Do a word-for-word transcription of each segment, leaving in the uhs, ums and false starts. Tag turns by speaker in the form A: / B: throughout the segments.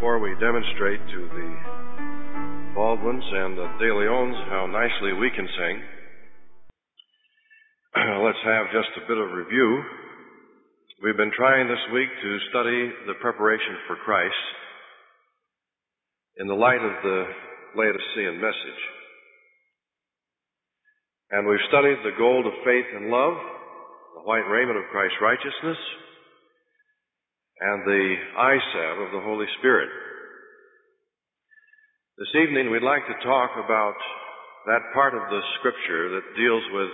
A: before we demonstrate to the Baldwins and the De Leons how nicely we can sing, let's have just a bit of review. We've been trying this week to study the preparation for Christ in the light of the Laodicean message. And we've studied the gold of faith and love, the white raiment of Christ's righteousness, and the eye salve of the Holy Spirit. This evening we'd like to talk about that part of the Scripture that deals with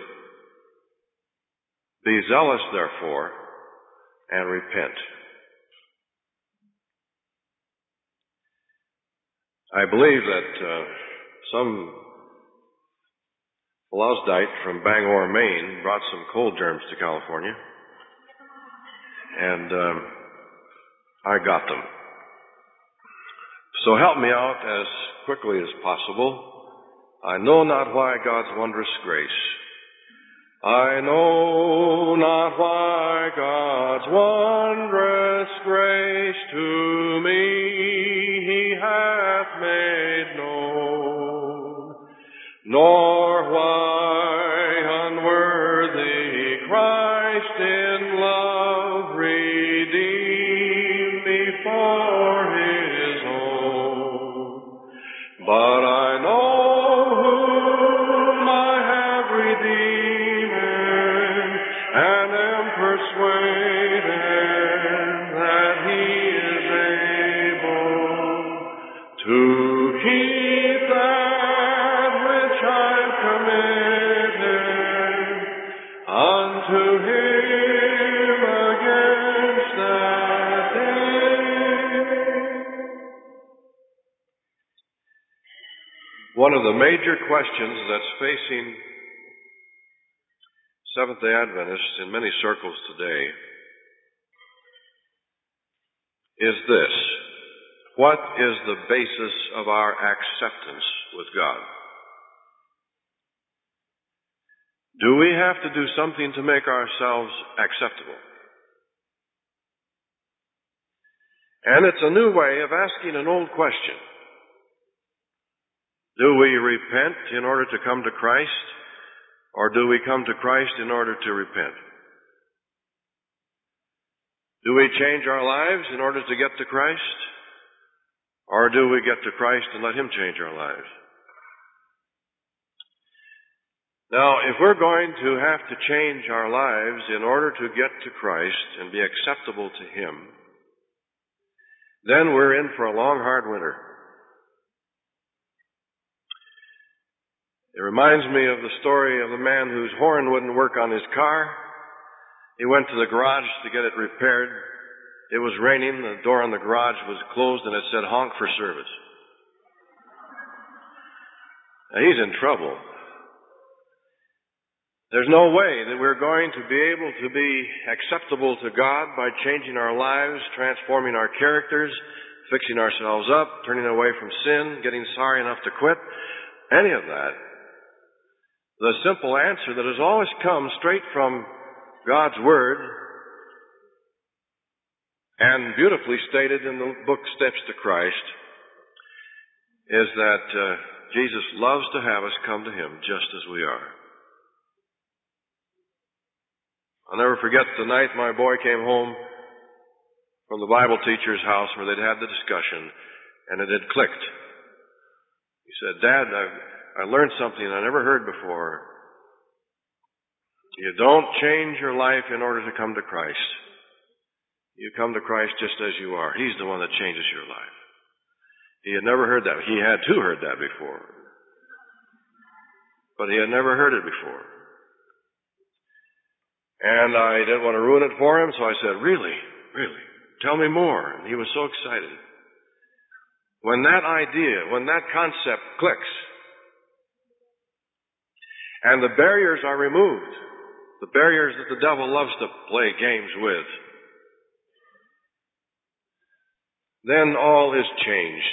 A: be zealous, therefore, and repent. I believe that uh, some Philosdite from Bangor, Maine, brought some cold germs to California, and um, I got them. So help me out as quickly as possible. I know not why God's wondrous grace. I know not why God's wondrous grace to me He hath made known, nor why unworthy Christ in love redeemed me for His own. But I know whom I have redeemed, and am persuaded that He is able to keep that which I've committed unto Him against that day. One of the major questions that's facing Seventh-day Adventists in many circles today is this: what is the basis of our acceptance with God? Do we have to do something to make ourselves acceptable? And it's a new way of asking an old question. Do we repent in order to come to Christ? Or do we come to Christ in order to repent? Do we change our lives in order to get to Christ? Or do we get to Christ and let Him change our lives? Now, if we're going to have to change our lives in order to get to Christ and be acceptable to Him, then we're in for a long, hard winter. It reminds me of the story of the man whose horn wouldn't work on his car. He went to the garage to get it repaired. It was raining, the door on the garage was closed, and it said, "Honk for service." Now, he's in trouble. There's no way that we're going to be able to be acceptable to God by changing our lives, transforming our characters, fixing ourselves up, turning away from sin, getting sorry enough to quit, any of that. The simple answer that has always come straight from God's Word and beautifully stated in the book Steps to Christ is that uh, Jesus loves to have us come to Him just as we are. I'll never forget the night my boy came home from the Bible teacher's house where they'd had the discussion, and it had clicked. He said, "Dad, I've I learned something I never heard before. You don't change your life in order to come to Christ. You come to Christ just as you are. He's the one that changes your life." He had never heard that. He had too heard that before. But he had never heard it before. And I didn't want to ruin it for him, so I said, "Really? Really? Tell me more." And he was so excited. When that idea, when that concept clicks, and the barriers are removed, the barriers that the devil loves to play games with, then all is changed.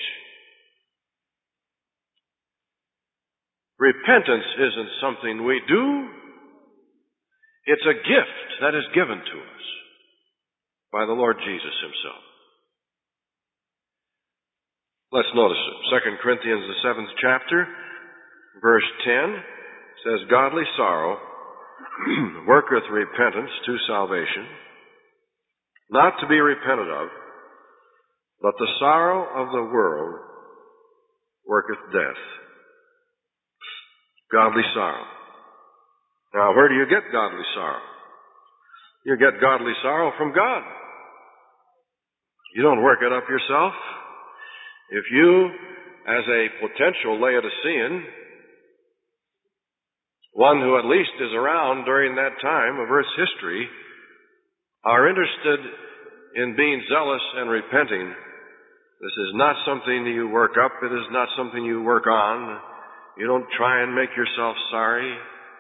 A: Repentance isn't something we do. It's a gift that is given to us by the Lord Jesus Himself. Let's notice it. Second Corinthians, the seventh chapter, verse ten, says, "Godly sorrow worketh repentance to salvation, not to be repented of, but the sorrow of the world worketh death." Godly sorrow. Now, where do you get godly sorrow? You get godly sorrow from God. You don't work it up yourself. If you, as a potential Laodicean, one who at least is around during that time of Earth's history, are interested in being zealous and repenting, this is not something that you work up. It is not something you work on. You don't try and make yourself sorry.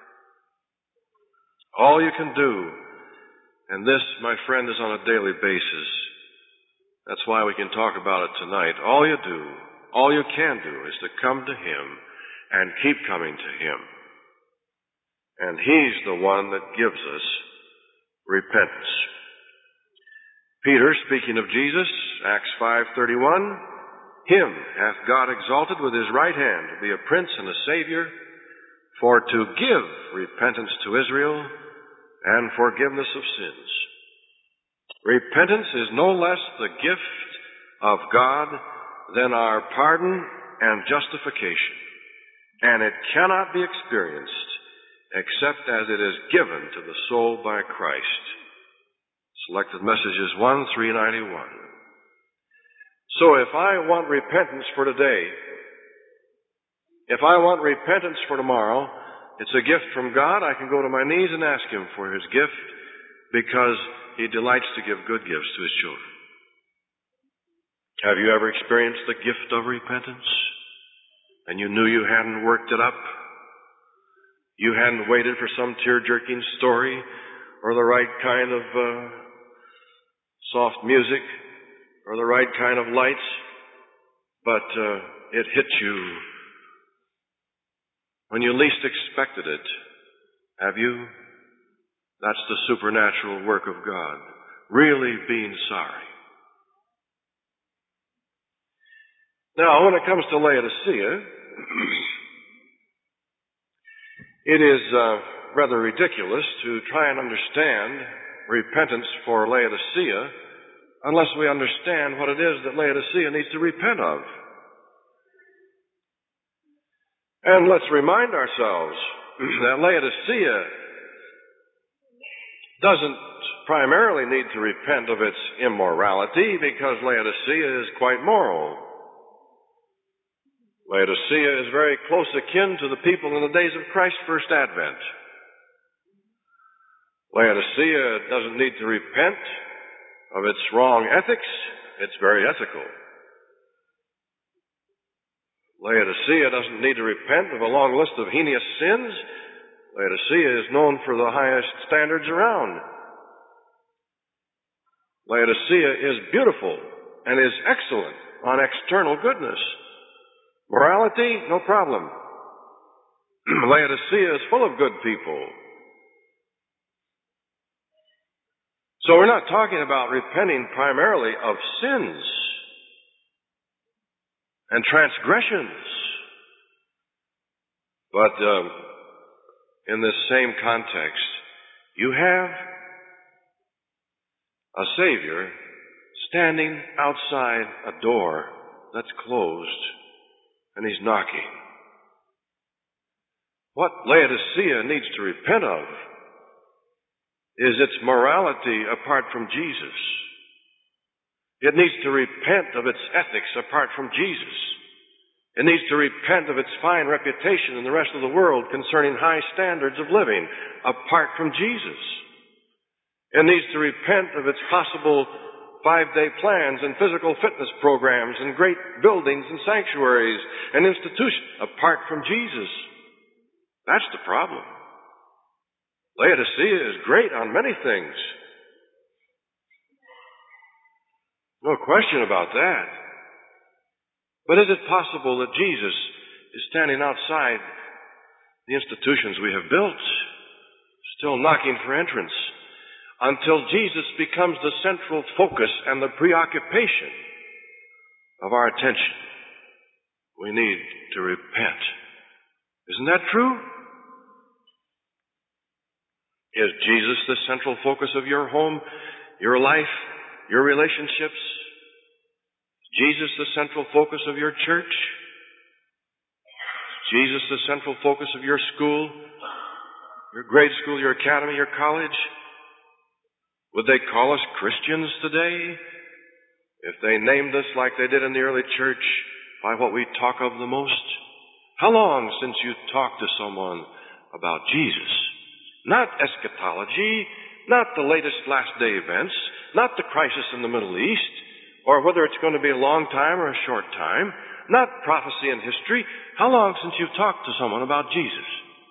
A: All you can do, and this, my friend, is on a daily basis. That's why we can talk about it tonight. All you do, all you can do is to come to Him and keep coming to Him. And He's the one that gives us repentance. Peter, speaking of Jesus, Acts five thirty-one, "Him hath God exalted with His right hand to be a prince and a savior, for to give repentance to Israel and forgiveness of sins." Repentance is no less the gift of God than our pardon and justification, and it cannot be experienced except as it is given to the soul by Christ. Selected Messages one three ninety-one. So if I want repentance for today, if I want repentance for tomorrow, it's a gift from God. I can go to my knees and ask Him for His gift, because He delights to give good gifts to His children. Have you ever experienced the gift of repentance, and you knew you hadn't worked it up? You hadn't waited for some tear-jerking story or the right kind of uh, soft music or the right kind of lights, but uh, it hit you when you least expected it. Have you? That's the supernatural work of God, really being sorry. Now, when it comes to Laodicea, it is uh, rather ridiculous to try and understand repentance for Laodicea unless we understand what it is that Laodicea needs to repent of. And let's remind ourselves that Laodicea doesn't primarily need to repent of its immorality, because Laodicea is quite moral. Laodicea is very close akin to the people in the days of Christ's first advent. Laodicea doesn't need to repent of its wrong ethics. It's very ethical. Laodicea doesn't need to repent of a long list of heinous sins. Laodicea is known for the highest standards around. Laodicea is beautiful and is excellent on external goodness. Morality, no problem. Laodicea is full of good people. So we're not talking about repenting primarily of sins and transgressions. But um, in this same context, you have a Savior standing outside a door that's closed, and He's knocking. What Laodicea needs to repent of is its morality apart from Jesus. It needs to repent of its ethics apart from Jesus. It needs to repent of its fine reputation in the rest of the world concerning high standards of living apart from Jesus. It needs to repent of its possible five-day plans and physical fitness programs and great buildings and sanctuaries and institutions apart from Jesus. That's the problem. Laodicea is great on many things. No question about that. But is it possible that Jesus is standing outside the institutions we have built, still knocking for entrance, until Jesus becomes the central focus and the preoccupation of our attention? we need to repent. Isn't that true? Is Jesus the central focus of your home, your life, your relationships? Is Jesus the central focus of your church? Is Jesus the central focus of your school, your grade school, your academy, your college? Would they call us Christians today if they named us like they did in the early church by what we talk of the most? How long since you talked to someone about Jesus? Not eschatology, not the latest last day events, not the crisis in the Middle East, or whether it's going to be a long time or a short time, not prophecy and history. How long since you've talked to someone about Jesus?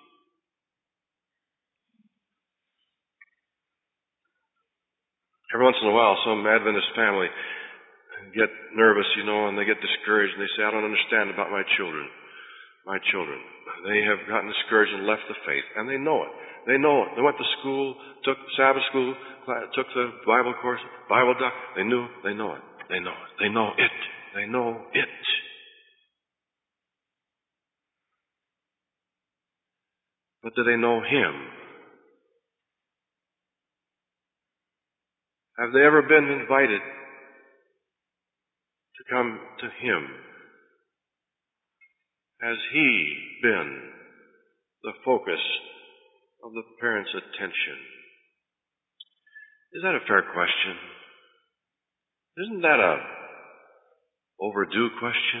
A: Every once in a while, some Adventist family get nervous, you know, and they get discouraged, and they say, I don't understand about my children. My children. They have gotten discouraged and left the faith, and they know it. They know it. They went to school, took Sabbath school, took the Bible course, Bible doc. They knew, they know it. They know it. They know it. They know it. But do they know Him? Have they ever been invited to come to Him? Has He been the focus of the parents' attention? Is that a fair question? Isn't that a overdue question?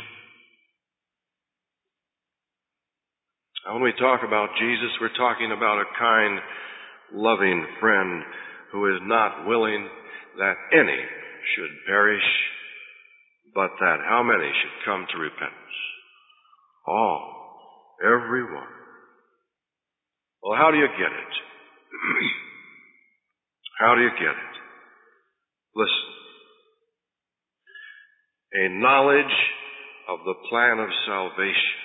A: Now, when we talk about Jesus, we're talking about a kind, loving friend who is not willing that any should perish, but that how many should come to repentance? All, everyone. Well, how do you get it? How do you get it? Listen. A knowledge of the plan of salvation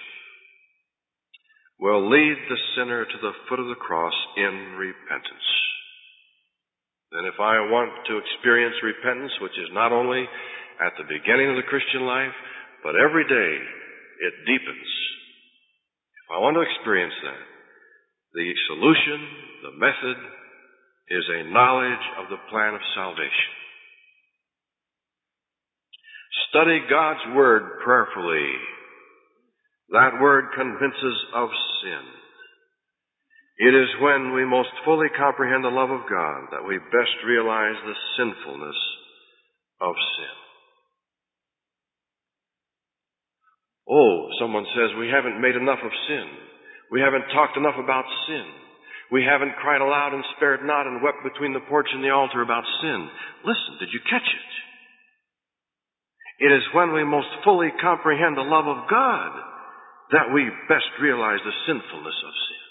A: will lead the sinner to the foot of the cross in repentance. Then if I want to experience repentance, which is not only at the beginning of the Christian life, but every day it deepens. If I want to experience that, the solution, the method, is a knowledge of the plan of salvation. Study God's Word prayerfully. That Word convinces of sin. It is when we most fully comprehend the love of God that we best realize the sinfulness of sin. Oh, someone says we haven't made enough of sin. We haven't talked enough about sin. We haven't cried aloud and spared not and wept between the porch and the altar about sin. Listen, did you catch it? It is when we most fully comprehend the love of God that we best realize the sinfulness of sin.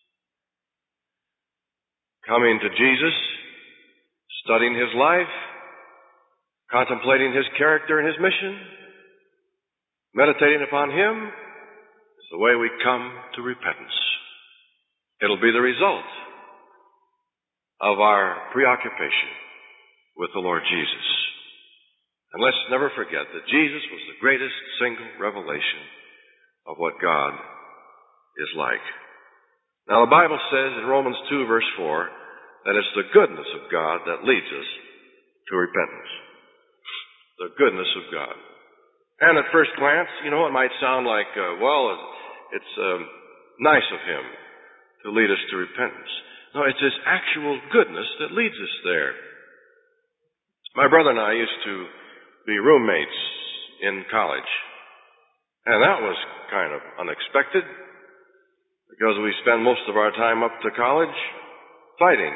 A: Coming to Jesus, studying His life, contemplating His character and His mission, meditating upon Him, is the way we come to repentance. It'll be the result of our preoccupation with the Lord Jesus. And let's never forget that Jesus was the greatest single revelation of what God is like. Now, the Bible says in Romans two, verse four, that it's the goodness of God that leads us to repentance. The goodness of God. And at first glance, you know, it might sound like, uh, well, it's um, nice of Him to lead us to repentance. No, it's His actual goodness that leads us there. My brother and I used to be roommates in college. And that was kind of unexpected, because we spend most of our time up to college fighting.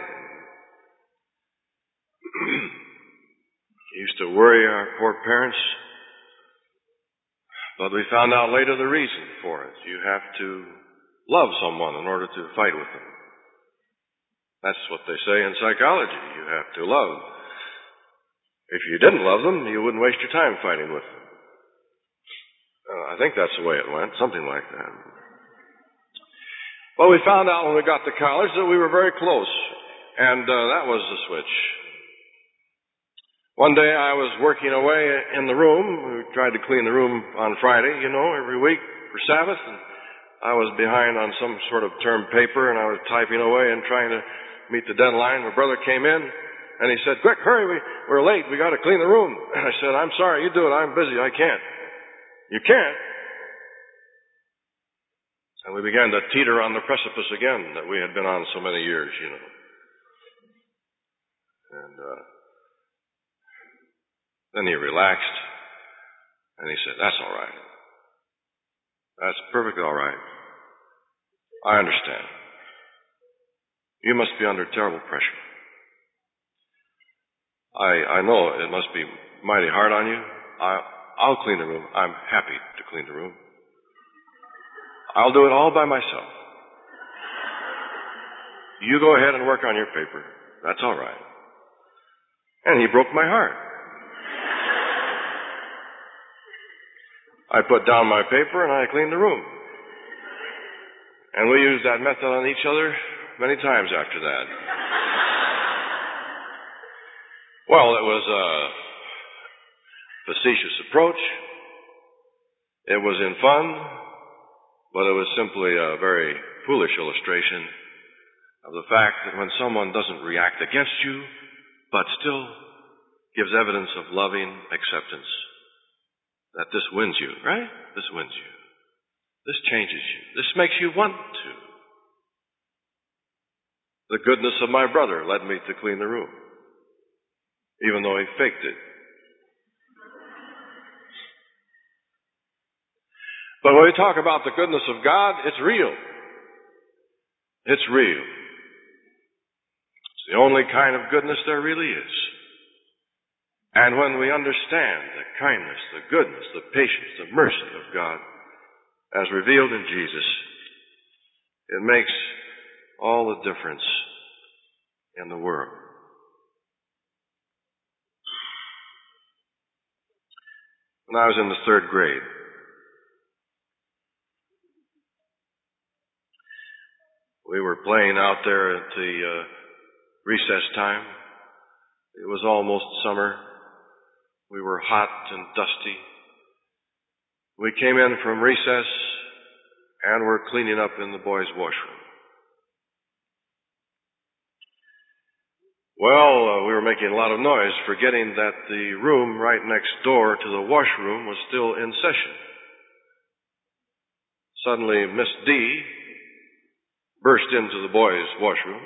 A: Used to worry our poor parents, but we found out later the reason for it. You have to love someone in order to fight with them. That's what they say in psychology. You have to love. If you didn't love them, you wouldn't waste your time fighting with them. Uh, I think that's the way it went, something like that. Well, we found out when we got to college that we were very close, and uh, that was the switch. One day I was working away in the room. We tried to clean the room on Friday, you know, every week for Sabbath, and I was behind on some sort of term paper, and I was typing away and trying to meet the deadline. My brother came in, and he said, "Quick, hurry, we, we're late. We got to clean the room." And I said, "I'm sorry, you do it. I'm busy. I can't." "You can't?" And we began to teeter on the precipice again that we had been on so many years, you know. And uh, then he relaxed, and he said, "That's all right. That's perfectly all right. I understand. You must be under terrible pressure. I I know it must be mighty hard on you. I, I'll clean the room. I'm happy to clean the room. I'll do it all by myself. You go ahead and work on your paper. That's all right." And he broke my heart. I put down my paper and I cleaned the room. And we used that method on each other many times after that. Well, it was a facetious approach. It was in fun, but it was simply a very foolish illustration of the fact that when someone doesn't react against you, but still gives evidence of loving acceptance, that this wins you, right? This wins you. This changes you. This makes you want to. The goodness of my brother led me to clean the room, even though he faked it. But when we talk about the goodness of God, it's real. It's real. It's the only kind of goodness there really is. And when we understand the kindness, the goodness, the patience, the mercy of God as revealed in Jesus, it makes all the difference in the world. When I was in the third grade, we were playing out there at the uh, recess time. It was almost summer. We were hot and dusty. We came in from recess and were cleaning up in the boys' washroom. Well, uh, we were making a lot of noise, forgetting that the room right next door to the washroom was still in session. Suddenly, Miss D burst into the boys' washroom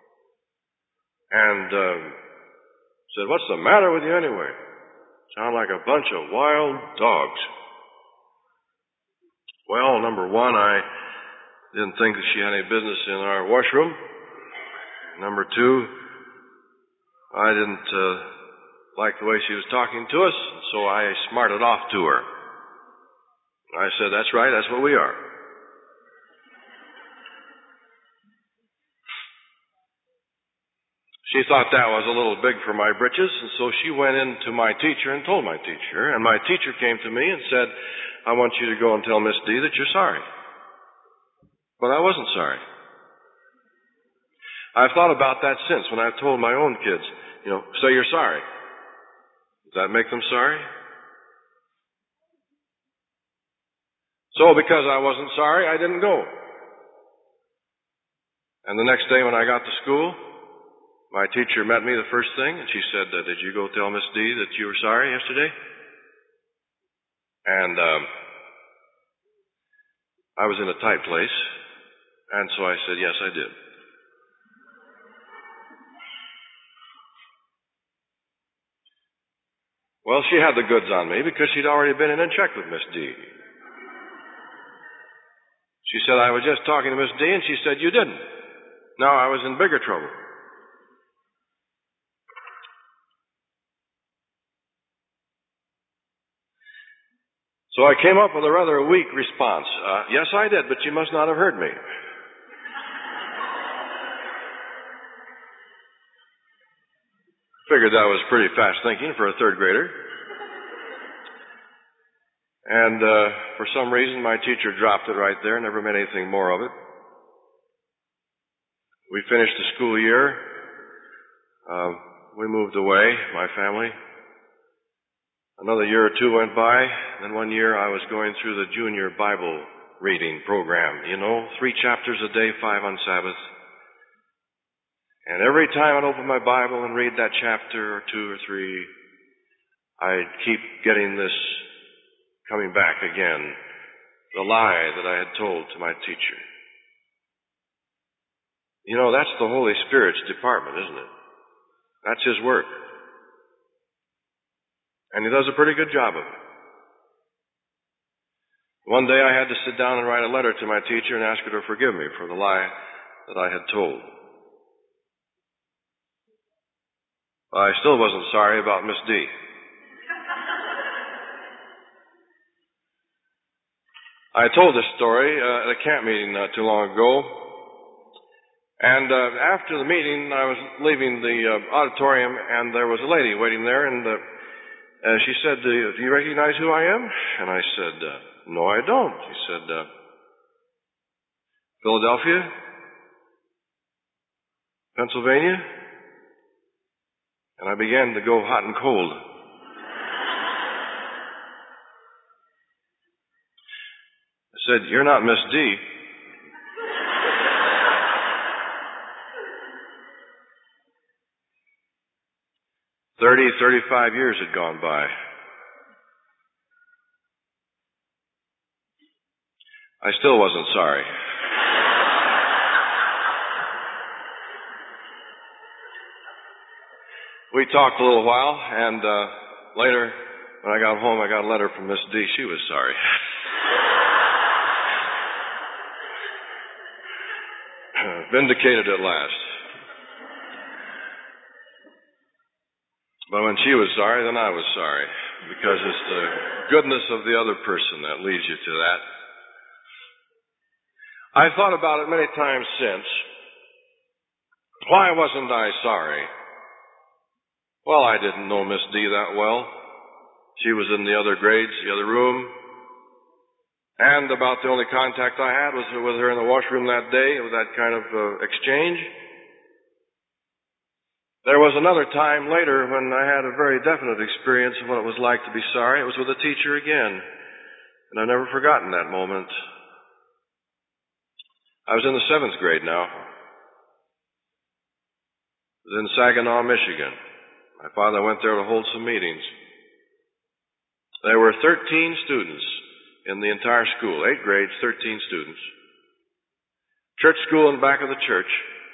A: and uh, said, "What's the matter with you anyway? Sound like a bunch of wild dogs." Well, number one, I didn't think that she had any business in our washroom. Number two, I didn't uh, like the way she was talking to us, so I smarted off to her. I said, "That's right, that's what we are." She thought that was a little big for my britches, and so she went in to my teacher and told my teacher. And my teacher came to me and said, "I want you to go and tell Miss D that you're sorry." But I wasn't sorry. I've thought about that since when I've told my own kids, you know, say you're sorry. Does that make them sorry? So because I wasn't sorry, I didn't go. And the next day when I got to school, my teacher met me the first thing, and she said, uh, "Did you go tell Miss D that you were sorry yesterday?" And um, I was in a tight place, and so I said, "Yes, I did." Well, she had the goods on me because she'd already been in and checked with Miss D. She said, "I was just talking to Miss D," and she said, "You didn't." Now I was in bigger trouble. So I came up with a rather weak response. Uh, "Yes, I did, but you must not have heard me." Figured that was pretty fast thinking for a third grader. And uh, for some reason, my teacher dropped it right there, never made anything more of it. We finished the school year. Uh, we moved away, my family, Another year or two went by. Then one year I was going through the junior Bible reading program. You know, three chapters a day, five on Sabbath. And every time I'd open my Bible and read that chapter or two or three, I'd keep getting this coming back again, the lie that I had told to my teacher. You know, that's the Holy Spirit's department, isn't it? That's His work. And He does a pretty good job of it. One day I had to sit down and write a letter to my teacher and ask her to forgive me for the lie that I had told. I still wasn't sorry about Miss D. I told this story uh, at a camp meeting not too long ago. And uh, after the meeting, I was leaving the uh, auditorium, and there was a lady waiting there, and uh, uh, she said, do you, do you recognize who I am? And I said, uh, no, I don't. She said, uh, Philadelphia? Pennsylvania? And I began to go hot and cold. I said, you're not Miss D. Thirty, thirty-five years had gone by. I still wasn't sorry. We talked a little while, and uh, later, when I got home, I got a letter from Miss D. She was sorry. Vindicated at last. But when she was sorry, then I was sorry, because it's the goodness of the other person that leads you to that. I thought about it many times since. Why wasn't I sorry? Well, I didn't know Miss D that well. She was in the other grades, the other room. And about the only contact I had was with her in the washroom that day, with that kind of uh, exchange. There was another time later when I had a very definite experience of what it was like to be sorry. It was with a teacher again. And I've never forgotten that moment. I was in the seventh grade now. It was in Saginaw, Michigan. My father went there to hold some meetings. There were thirteen students in the entire school, eight grades, thirteen students. Church school in the back of the church.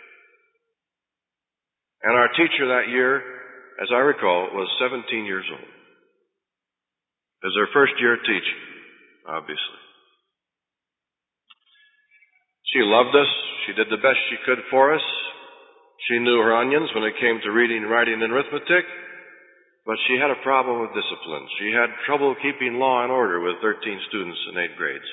A: And our teacher that year, as I recall, was seventeen years old. It was her first year teaching, obviously. She loved us. She did the best she could for us. She knew her onions when it came to reading, writing, and arithmetic. But she had a problem with discipline. She had trouble keeping law and order with thirteen students in eight grades.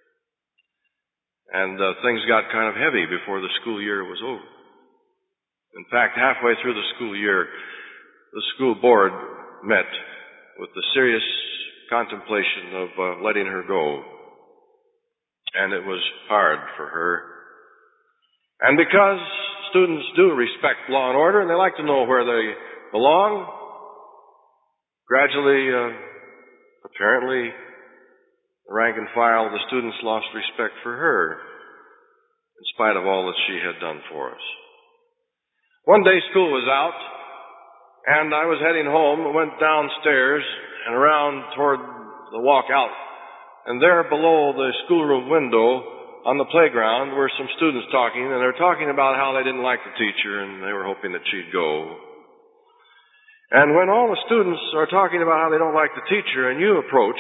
A: And uh, things got kind of heavy before the school year was over. In fact, halfway through the school year, the school board met with the serious contemplation of uh, letting her go. And it was hard for her. And because students do respect law and order, and they like to know where they belong, gradually, uh, apparently, the rank and file of the students lost respect for her, in spite of all that she had done for us. One day school was out, and I was heading home, went downstairs and around toward the walk out, and there below the schoolroom window on the playground were some students talking, and they were talking about how they didn't like the teacher, and they were hoping that she'd go. And when all the students are talking about how they don't like the teacher, and you approach,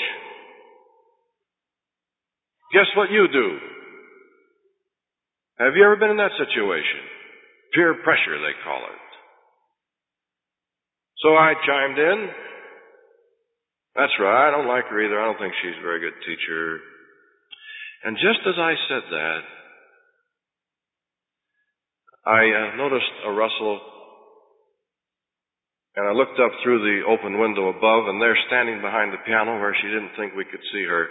A: guess what you do? Have you ever been in that situation? Peer pressure, they call it. So I chimed in. That's right, I don't like her either. I don't think she's a very good teacher. And just as I said that, I uh, noticed a rustle, and I looked up through the open window above, and there, standing behind the piano where she didn't think we could see her,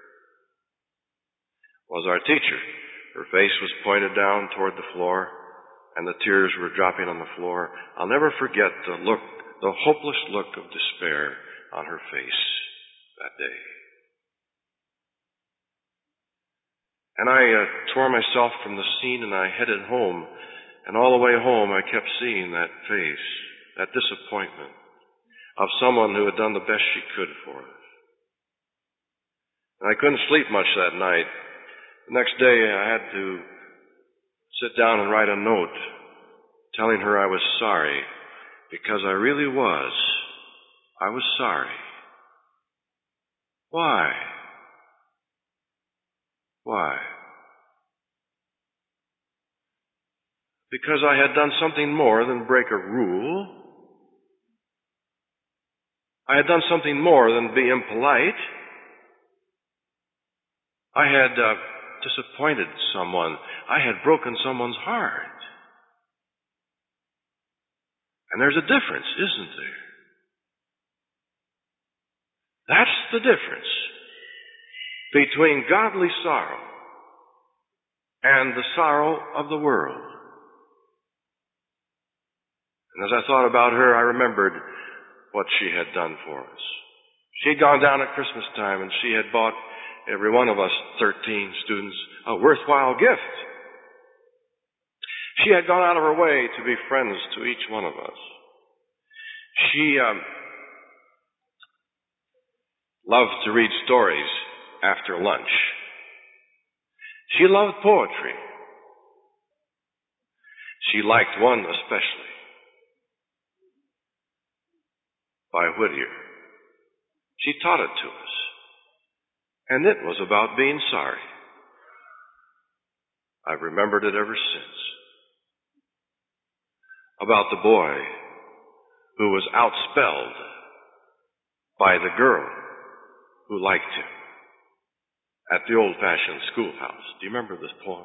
A: was our teacher. Her face was pointed down toward the floor, and the tears were dropping on the floor. I'll never forget the look, the hopeless look of despair on her face that day. And I uh, tore myself from the scene and I headed home. And all the way home I kept seeing that face, that disappointment of someone who had done the best she could for us. And I couldn't sleep much that night. The next day I had to sit down and write a note telling her I was sorry, because I really was. I was sorry. Why? Why? Because I had done something more than break a rule. I had done something more than be impolite. I had uh, disappointed someone. I had broken someone's heart. And there's a difference, isn't there? That's the difference between godly sorrow and the sorrow of the world. And as I thought about her, I remembered what she had done for us. She had gone down at Christmas time and she had bought every one of us, thirteen students, a worthwhile gift. She had gone out of her way to be friends to each one of us. She um, loved to read stories after lunch. She loved poetry. She liked one especially, by Whittier. She taught it to us, and it was about being sorry. I've remembered it ever since. About the boy who was outspelled by the girl who liked him at the old-fashioned schoolhouse. Do you remember this poem?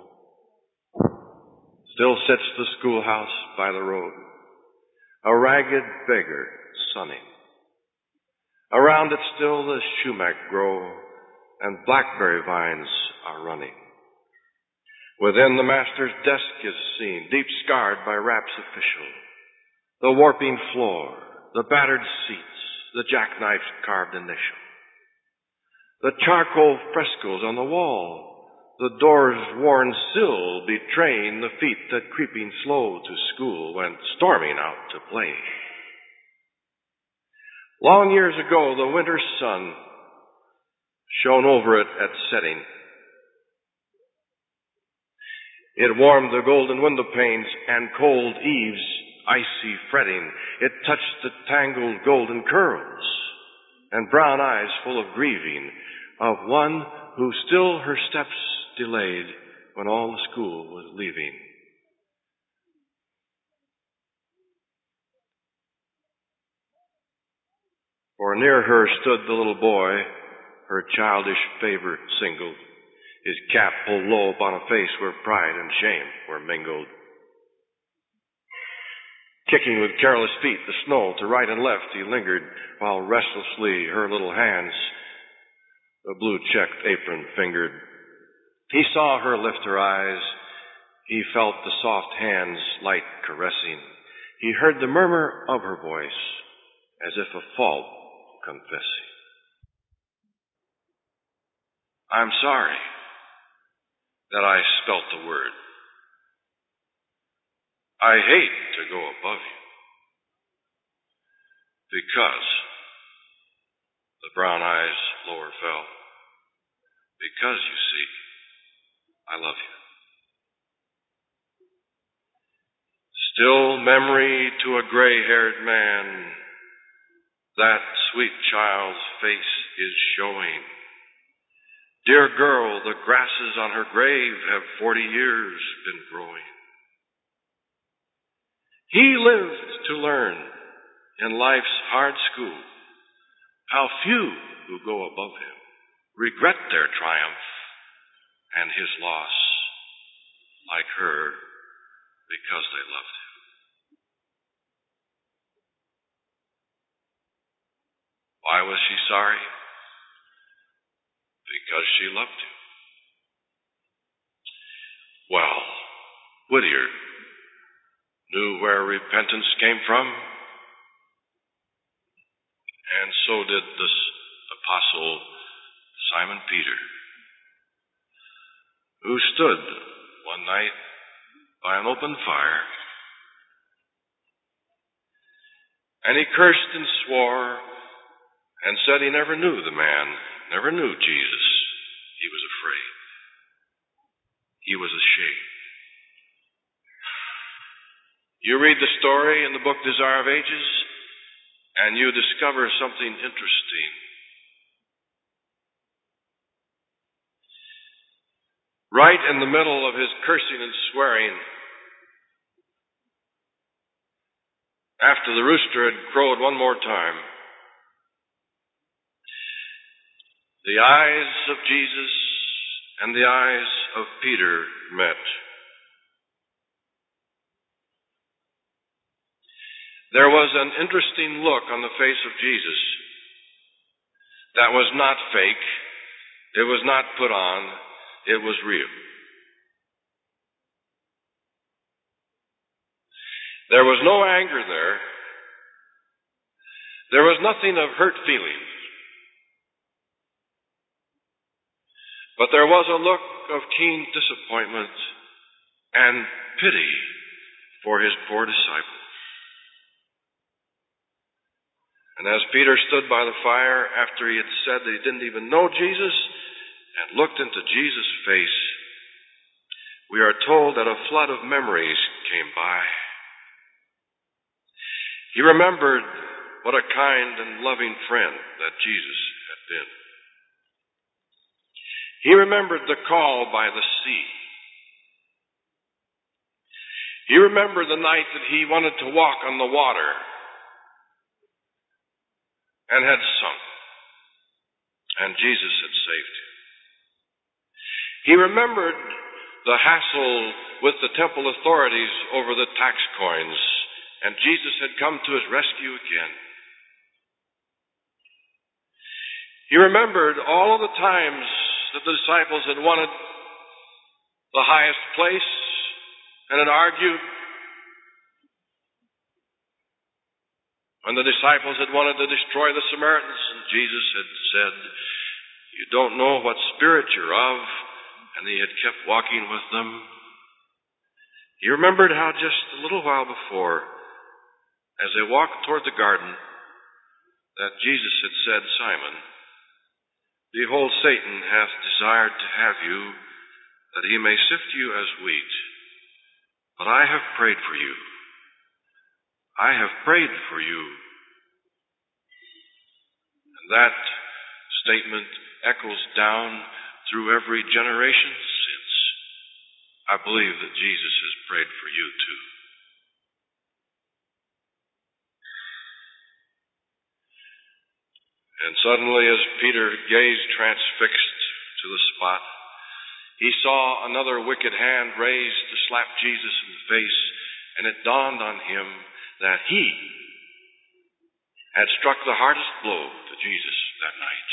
A: Still sits the schoolhouse by the road, a ragged beggar sunning. Around it still the sumac grow, and blackberry vines are running. Within, the master's desk is seen, deep scarred by raps official. The warping floor, the battered seats, the jackknife's carved initial. The charcoal frescoes on the wall, the door's worn sill betraying the feet that creeping slow to school went storming out to play. Long years ago, the winter sun shone over it at setting. It warmed the golden window panes and cold eaves' icy fretting. It touched the tangled golden curls and brown eyes full of grieving of one who still her steps delayed when all the school was leaving. For near her stood the little boy, her childish favor singled, his cap pulled low upon a face where pride and shame were mingled. Kicking with careless feet the snow to right and left, he lingered, while restlessly her little hands the blue-checked apron fingered. He saw her lift her eyes. He felt the soft hands light caressing. He heard the murmur of her voice, as if a fault confessing. I'm sorry that I spelt the word. I hate to go above you, because the brown eyes lower fell, because, you see, I love you. Still memory to a gray-haired man, that sweet child's face is showing. Dear girl, the grasses on her grave have forty years been growing. He lived to learn in life's hard school how few who go above him regret their triumph and his loss, like her, because they loved him. Why was she sorry? Because she loved him. Well, Whittier knew where repentance came from, and so did this apostle Simon Peter, who stood one night by an open fire, and he cursed and swore and said he never knew the man, never knew Jesus. He was afraid. He was ashamed. You read the story in the book Desire of Ages, and you discover something interesting. Right in the middle of his cursing and swearing, after the rooster had crowed one more time, the eyes of Jesus and the eyes of Peter met. There was an interesting look on the face of Jesus that was not fake. It was not put on. It was real. There was no anger there. There was nothing of hurt feelings. But there was a look of keen disappointment and pity for his poor disciple. And as Peter stood by the fire after he had said that he didn't even know Jesus and looked into Jesus' face, we are told that a flood of memories came by. He remembered what a kind and loving friend that Jesus had been. He remembered the call by the sea. He remembered the night that he wanted to walk on the water and had sunk, and Jesus had saved him. He remembered the hassle with the temple authorities over the tax coins, and Jesus had come to his rescue again. He remembered all of the times that the disciples had wanted the highest place and had argued. When the disciples had wanted to destroy the Samaritans, and Jesus had said, "You don't know what spirit you're of," and he had kept walking with them. He remembered how just a little while before, as they walked toward the garden, that Jesus had said, "Simon, behold, Satan hath desired to have you, that he may sift you as wheat. But I have prayed for you. I have prayed for you." And that statement echoes down through every generation since. I believe that Jesus has prayed for you too. And suddenly, as Peter gazed transfixed to the spot, he saw another wicked hand raised to slap Jesus in the face, and it dawned on him that he had struck the hardest blow to Jesus that night.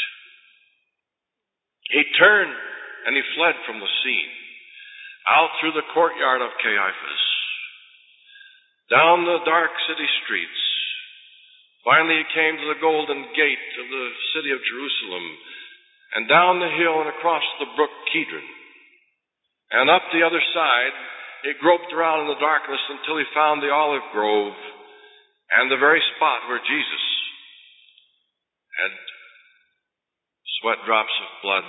A: He turned and he fled from the scene, out through the courtyard of Caiaphas, down the dark city streets. Finally he came to the golden gate of the city of Jerusalem, and down the hill and across the brook Kidron. And up the other side, he groped around in the darkness until he found the olive grove and the very spot where Jesus had sweat drops of blood.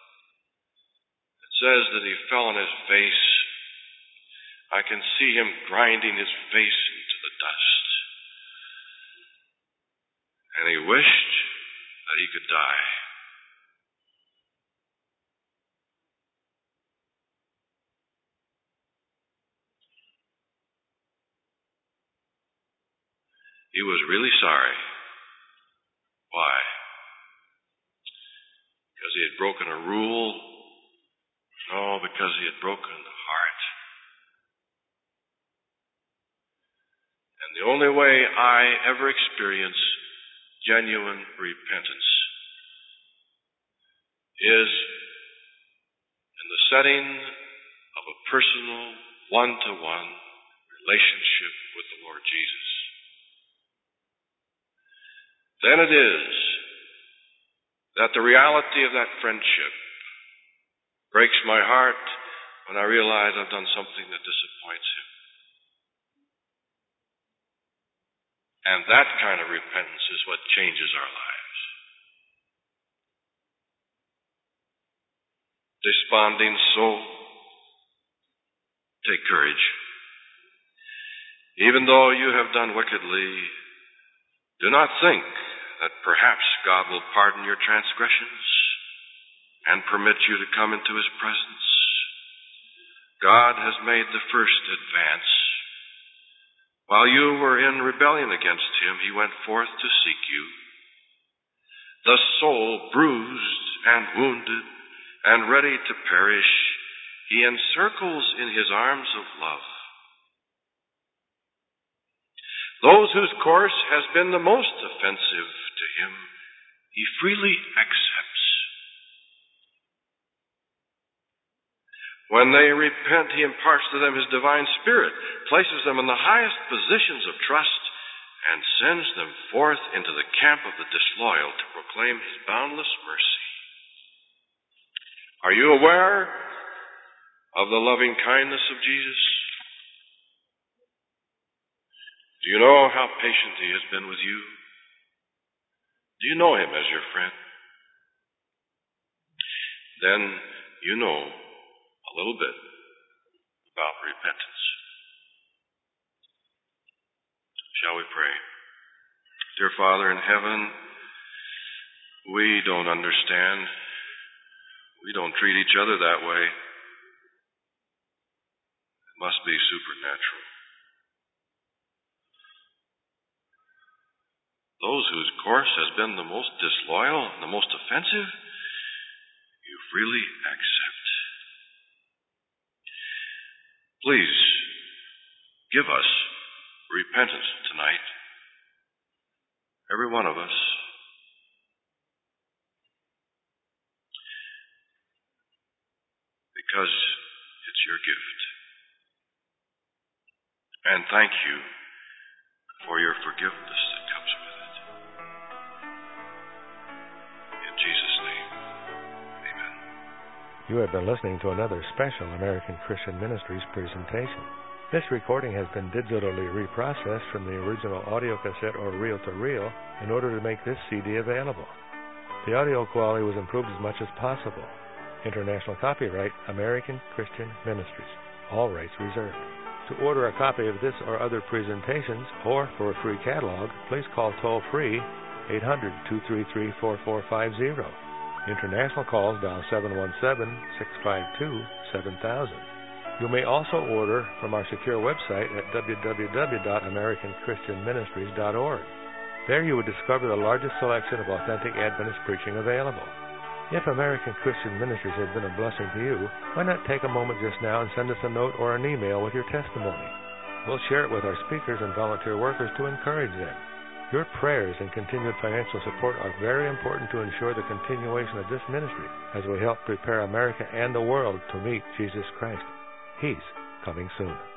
A: It says that he fell on his face. I can see him grinding his face into the dust. And he wished that he could die. He was really sorry. Why? Because he had broken a rule? No, because he had broken the heart. And the only way I ever experience genuine repentance is in the setting of a personal, one-to-one relationship with the Lord Jesus. Then it is that the reality of that friendship breaks my heart when I realize I've done something that disappoints him. And that kind of repentance is what changes our lives. Desponding soul, take courage. Even though you have done wickedly, do not think that perhaps God will pardon your transgressions and permit you to come into his presence. God has made the first advance. While you were in rebellion against him, he went forth to seek you. The soul bruised and wounded and ready to perish, he encircles in his arms of love. Those whose course has been the most offensive to him, he freely accepts. When they repent, he imparts to them his divine spirit, places them in the highest positions of trust, and sends them forth into the camp of the disloyal to proclaim his boundless mercy. Are you aware of the loving kindness of Jesus? Do you know how patient he has been with you? Do you know him as your friend? Then you know a little bit about repentance. Shall we pray? Dear Father in heaven, we don't understand. We don't treat each other that way. It must be supernatural. Those whose course has been the most disloyal and the most offensive, you freely accept. Please give us repentance tonight, every one of us. Because it's your gift. And thank you for your forgiveness that comes with it. In Jesus' name, amen.
B: You have been listening to another special American Christian Ministries presentation. This recording has been digitally reprocessed from the original audio cassette or reel-to-reel in order to make this C D available. The audio quality was improved as much as possible. International copyright, American Christian Ministries. All rights reserved. To order a copy of this or other presentations, or for a free catalog, please call toll-free eight hundred, two three three, four four five zero. International calls dial seven one seven, six five two, seven thousand. You may also order from our secure website at w w w dot american christian ministries dot org. There you will discover the largest selection of authentic Adventist preaching available. If American Christian Ministries has been a blessing to you, why not take a moment just now and send us a note or an email with your testimony? We'll share it with our speakers and volunteer workers to encourage them. Your prayers and continued financial support are very important to ensure the continuation of this ministry as we help prepare America and the world to meet Jesus Christ. He's coming soon.